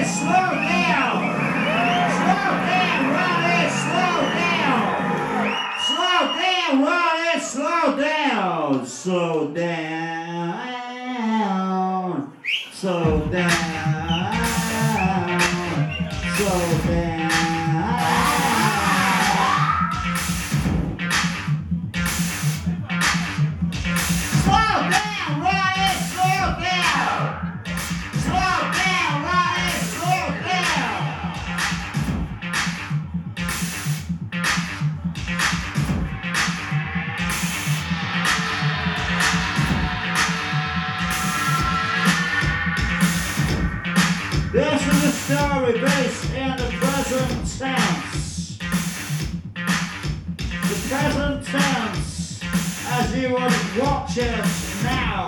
slow down! Slow down, Ronnie, slow down! Slow down, Ronnie, slow down! Slow down, slow down, slow down. Slow down, Ronnie, slow down! Slow down, Ronnie, slow down! This is a story based in the present tense. The present tense, as you would watch it now.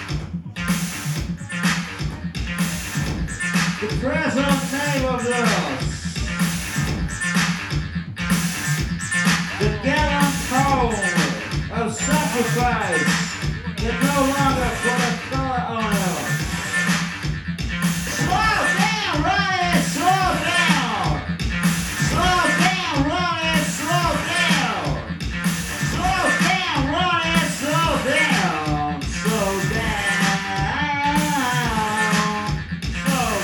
The present name of this. The gallant call of sacrifice that no longer put a thought on us. Slow down, Ronnie, slow down! Slow down, Ronnie, slow down! Slow down, Ronnie, slow down! Slow down! Slow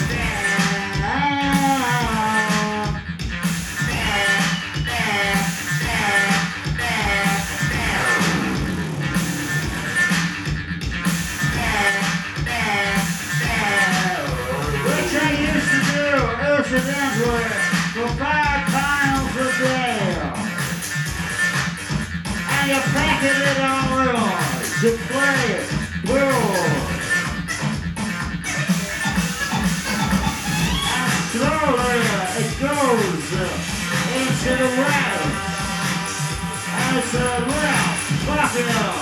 Which I used to do incidentally for 5 pounds a day. And you packet it on reels to play it through. And slowly it goes into the right. And it's a left bucket.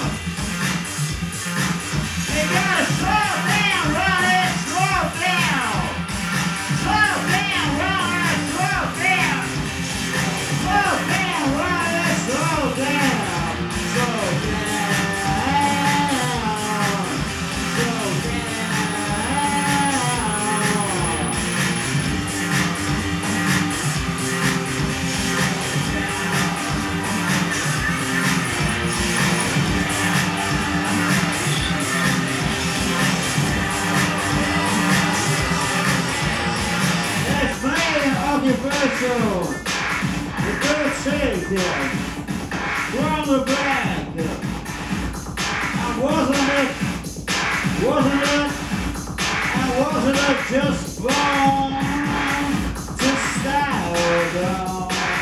You gotta slow down, Ronnie, slow down! Slow down, Ronnie, slow down! Slow down, Ronnie, slow down! Slow down! Slow It's playing Universal, the good safety, from the back. And wasn't it just born to style down?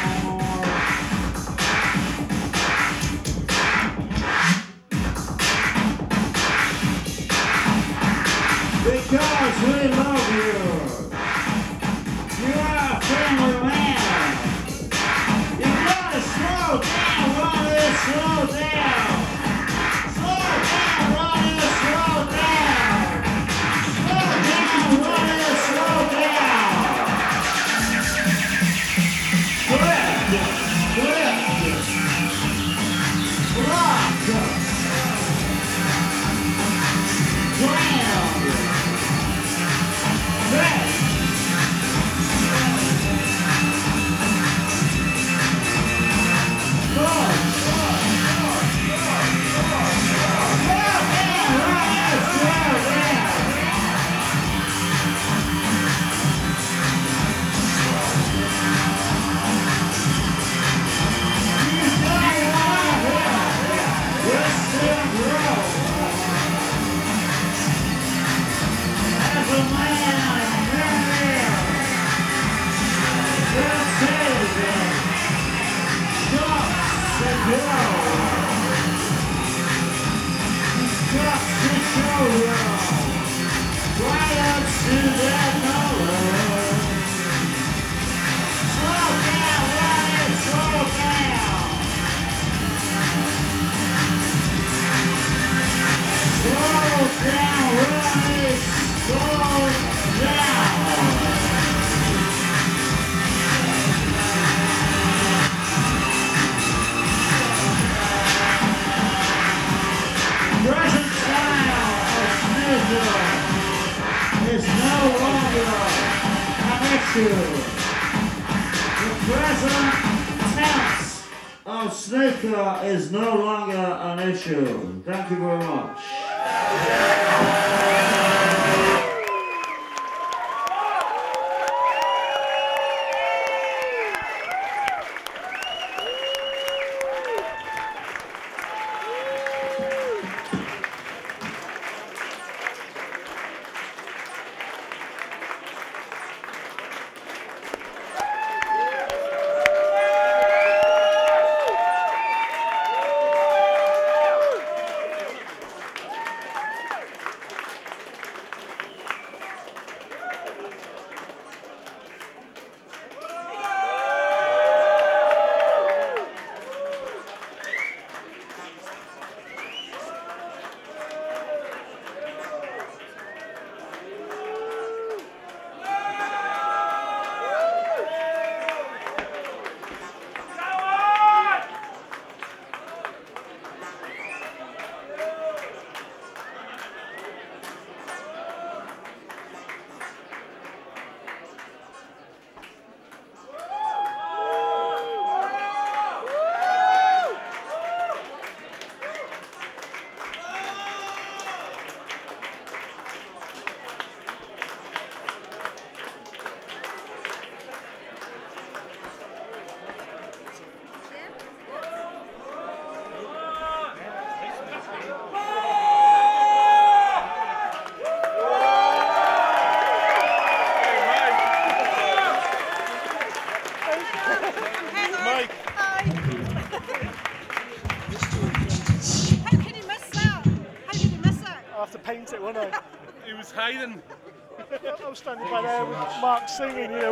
Because we love you. You are a family man. You gotta slow down, Ronnie, slow down. Slow down, Ronnie, slow down. Slow down, Ronnie, slow down. Correct. Rock. Ground. Rest. issue. The present tense of snooker is no longer an issue. Thank you very much. Paint it, wasn't I? He was hiding. I was standing by there with Mark singing, you know.